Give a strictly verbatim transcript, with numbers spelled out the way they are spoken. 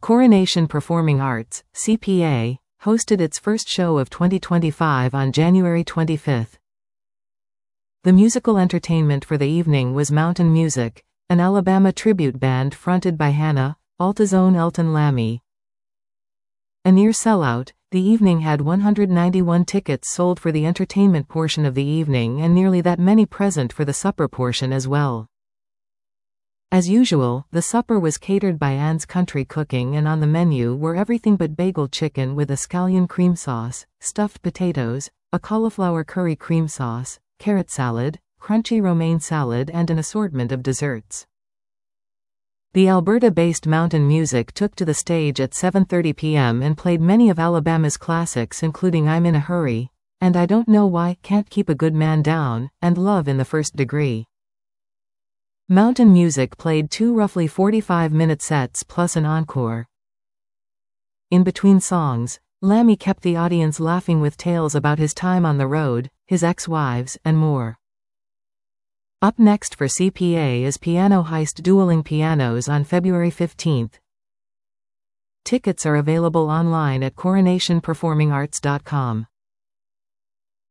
Coronation Performing Arts, C P A, hosted its first show of twenty twenty-five on January twenty-fifth. The musical entertainment for the evening was Mountain Music, an Alabama tribute band fronted by Hannah, Alta's own Elton Lamy. A near sellout, the evening had one hundred ninety-one tickets sold for the entertainment portion of the evening and nearly that many present for the supper portion as well. As usual, the supper was catered by Anne's Country Cooking, and on the menu were everything but bagel chicken with a scallion cream sauce, stuffed potatoes, a cauliflower curry cream sauce, carrot salad, crunchy romaine salad, and an assortment of desserts. The Alberta-based Mountain Music took to the stage at seven thirty p m and played many of Alabama's classics, including I'm in a Hurry, and I Don't Know Why, Can't Keep a Good Man Down, and Love in the First Degree. Mountain Music played two roughly forty-five minute sets plus an encore. In between songs, Lamy kept the audience laughing with tales about his time on the road, his ex-wives, and more. Up next for C P A is Piano Heist Dueling Pianos on February fifteenth. Tickets are available online at coronation performing arts dot com.